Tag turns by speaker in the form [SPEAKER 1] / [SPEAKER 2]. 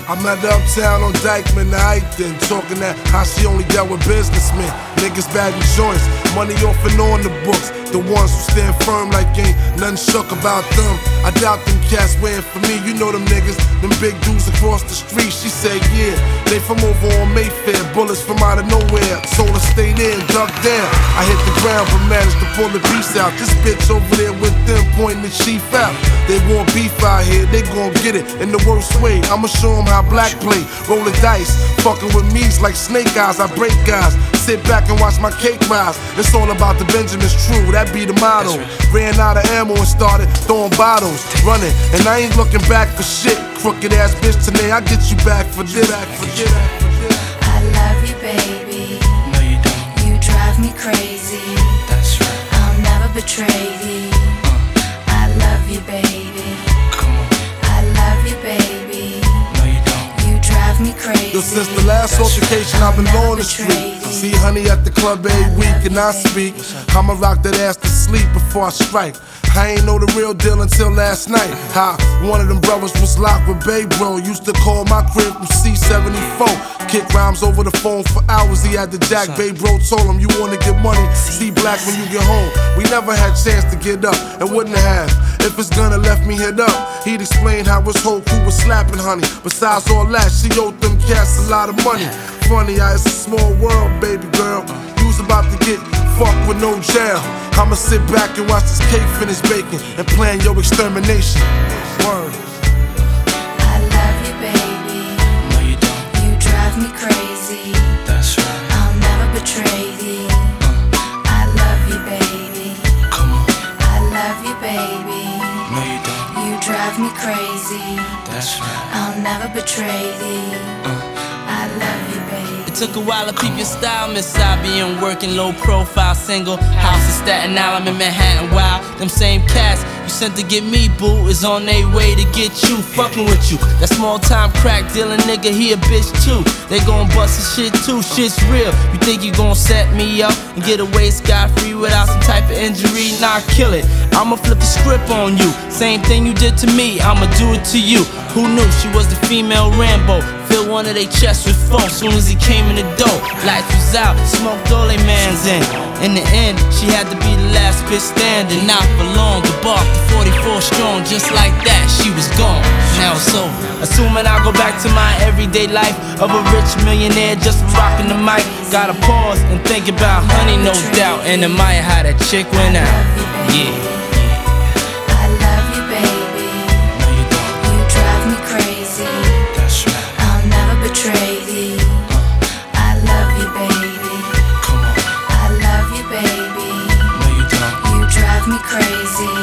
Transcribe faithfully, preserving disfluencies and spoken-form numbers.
[SPEAKER 1] I met her uptown on Dykeman, the Eichten, talking that how she only dealt with businessmen. Niggas bagging joints, money off and on the books. The ones who stand firm like ain't nothing shook about them. I doubt them cats waiting for me, you know them niggas, them big dudes across the street. She said, yeah, they from over on Mayfair, bullets from out of nowhere. Told her stay there and duck down. I hit the ground but managed to pull the beast out. This bitch over there with them pointing the chief out. They want beef out here, they gon' get it in the worst way. I'ma show them how black play, roll the dice. Fucking with me's like snake eyes, I break guys. Sit back and watch my cake rise. It's all about the Benjamins, true, that be the motto. Ran out of ammo and started throwing bottles, running, and I ain't looking back for shit. Crooked ass bitch, today I get you back for this.
[SPEAKER 2] I love you, baby.
[SPEAKER 3] No, you don't.
[SPEAKER 2] You drive me crazy.
[SPEAKER 3] That's right.
[SPEAKER 2] I'll never betray thee. I love you, baby.
[SPEAKER 3] Come on.
[SPEAKER 2] I love you, baby.
[SPEAKER 3] No, you don't.
[SPEAKER 2] You drive me crazy.
[SPEAKER 1] Yo, since the last altercation, I've been on the street. See honey at the club every week and I speak. I'ma rock that ass to sleep before I strike. I ain't know the real deal until last night. How one of them brothers was locked with Babe Bro. Used to call my crib from C seventy-four. Kick rhymes over the phone for hours. He had the jack. Babe Bro told him, you wanna get money, see black when you get home. We never had chance to get up and wouldn't have. If it's gonna left me hit up, he'd explain how his whole crew was slapping honey. Besides all that, she owed them cats a lot of money. Funny how it's a small world, baby girl. You's about to get fucked with no jail. I'ma sit back and watch this cake finish baking and plan your extermination. Word.
[SPEAKER 2] I love you, baby.
[SPEAKER 3] No, you don't.
[SPEAKER 2] You drive me crazy.
[SPEAKER 3] That's right.
[SPEAKER 2] I'll never betray thee. I love you, baby.
[SPEAKER 3] Come on.
[SPEAKER 2] I love you, baby.
[SPEAKER 3] No, you don't.
[SPEAKER 2] You drive me crazy.
[SPEAKER 3] That's right.
[SPEAKER 2] I'll never betray thee. I love you, baby.
[SPEAKER 4] It took a while to peep your style, Miss I being working low profile, single. House in Staten Island, in Manhattan, wow. Them same cats you sent to get me, boo, is on their way to get you, fucking with you. That small time crack dealing nigga, he a bitch too. They gon' bust his shit too, shit's real. You think you gon' set me up and get away scot-free without some type of injury? Nah, kill it. I'ma flip the script on you. Same thing you did to me, I'ma do it to you. Who knew she was the female Rambo? Fill one of they chests with foam soon as he came in the door. Lights was out, smoked all they mans in. In the end, she had to be the last bitch standing. Not for long, the bar to forty-four strong. Just like that, she was gone. Now it's over. Assuming I'll go back to my everyday life of a rich millionaire just for rocking the mic. Gotta pause and think about honey, no doubt. And admire how that chick went out. Yeah.
[SPEAKER 2] I love you, baby.
[SPEAKER 3] No, you don't.
[SPEAKER 2] You drive me crazy.
[SPEAKER 3] That's right.
[SPEAKER 2] I'll never betray thee. I love you, baby.
[SPEAKER 3] Come on.
[SPEAKER 2] I love you, baby.
[SPEAKER 3] No, you don't.
[SPEAKER 2] You drive me crazy.